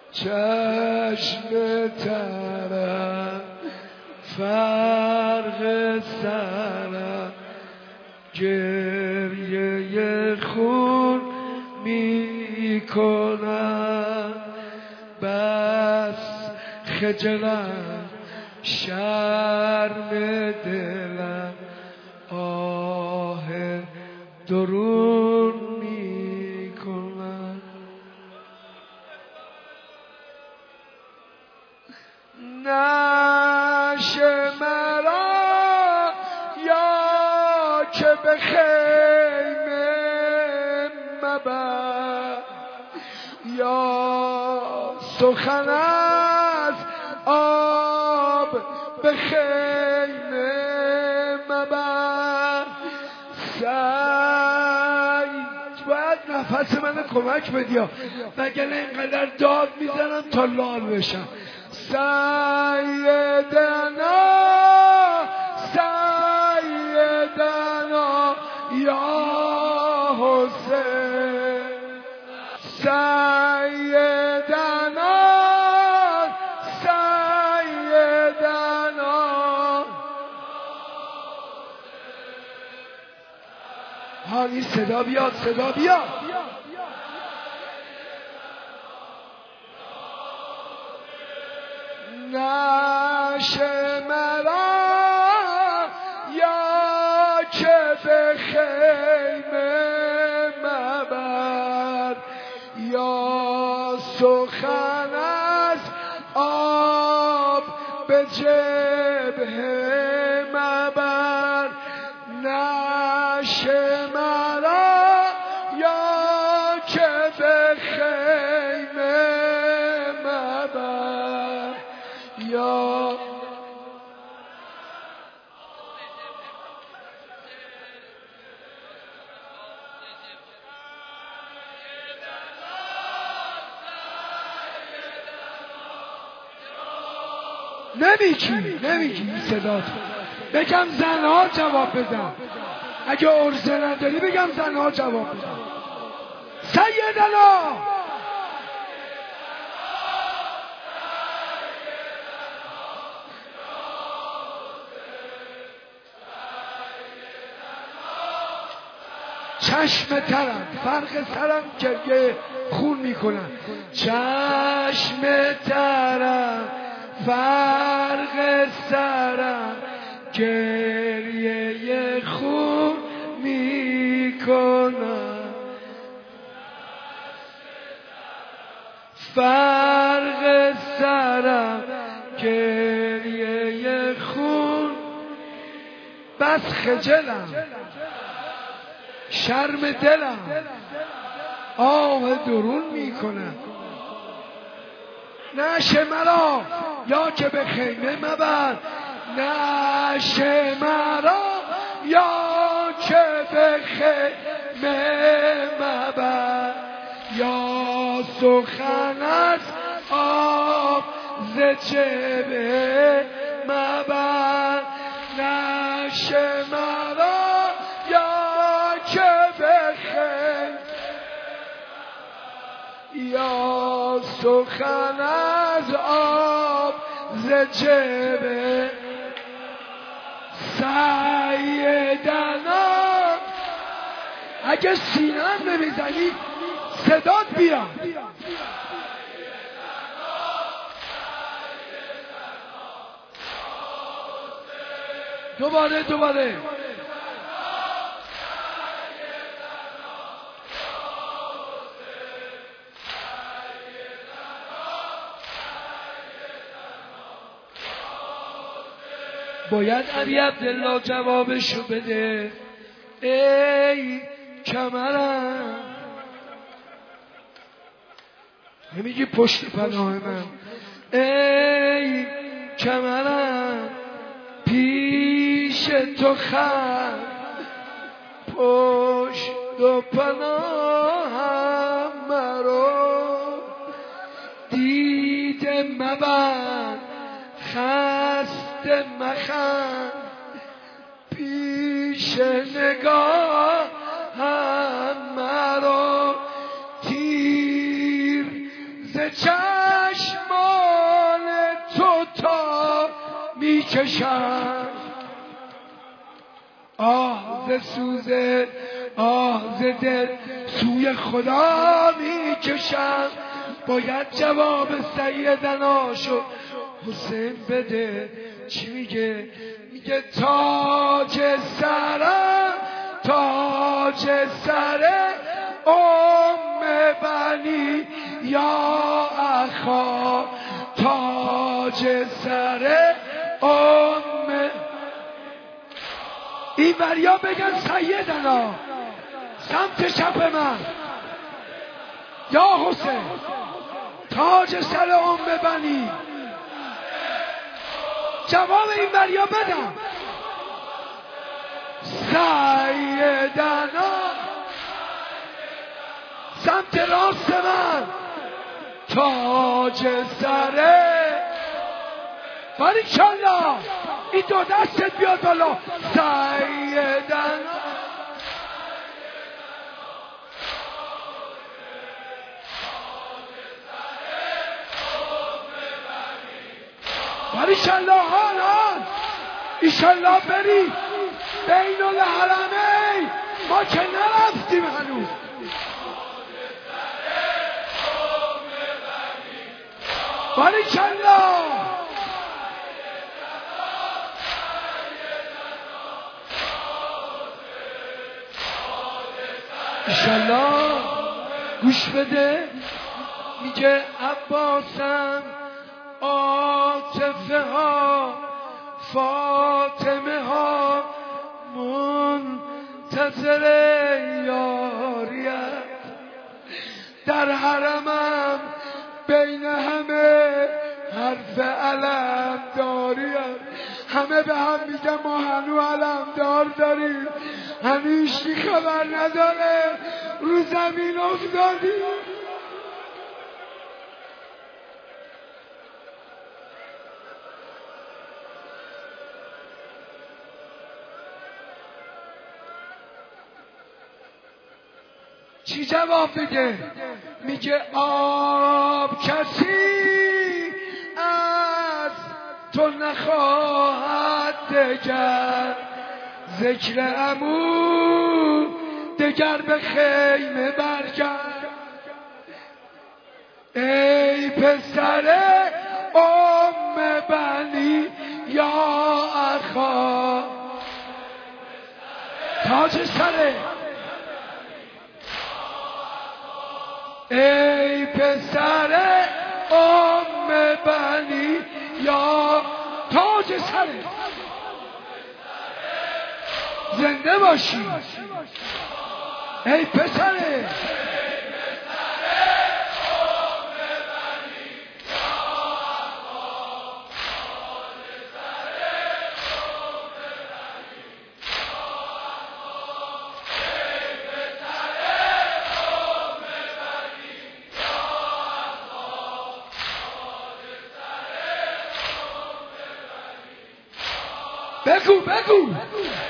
چشم ترم فرق سرم گریه خون می کنم بس خجلم شرم دلم آه درون می کنم نشه مرا یا که به خیمه مبر یا سخن از آب به خیمه مبر باید نفس من کمک بدی وگرنه اینقدر داد میزنم تا لال بشم سیدنا سیدنا یا حسین سیدنا سیدنا این صدا بیاد صدا بیاد نشه مرا یا که به خیمه مبر یا سخن از آب به جبهه مبر نشه مرا یا که به خیمه مبر یا نمیگی صدات بگم زنها جواب بدن اگه عرضه نداری بگم زنها جواب بدن سیدنا چشم ترم فرق سرم گریه خون میکنم چشم ترم فرق سرم گریه خون میکنم فرق سرم گریه خون بس خجلم شرم دلم آه درون میکنم نشه مرا یا که به خیمه مبر نشه مرا یا که به خیمه مبر یا سخن از آب ز جبهه مبر نشه مرا یا که به خیمه یا سخن از آب ز جبهه سیدنا اگه سینه‌ام نمیزنی صدات بیاد دوباره باید علی عبدالله جوابشو بده ای کمرم نمیگی پشت پناه من ای کمرم پیش تو خم پشت و پناهم مرو دیده مبند خسته مخند پیش نگاه هم مرو تیر ز چشم میکشم، آه ز سوز آه ز دل سوی خدا میکشم. باید جواب سیدناشو حسین بده. چی میگه؟ میگه تاج سرم، تاج سر بنی یا اخا، تاج سر این بریا بگن سیدنا سمت چپ من یا حسین، تاج سر بنی. جواب این بریا بدم سیدنا سمت راست من، تاج سره. باریکالله این دو دستت بیاد بالا. سیدنا باریکالله. حالا ایشالله بری بین الحرمین. ما که نرفتیم هنوز. باریکالله. ایشالله گوش بده. میگه عباسم عاطفه ها فاطمه ها منتظر یاریت، در حرمم بین همه حرف علم داریم. همه به هم میگن ما هنو علمدار داریم، همیشی خبر نداره رو زمین افتادیم. چی جواب میگه؟ میگه آب کسی از تو نخواهد دگر، ذکر عمو دگر به خیمه برگرد. ای پسر بنی یا اخا، تاج سره. ای پسر بنی یا تاج سره. زنده باشی ای پسره. بگو بگو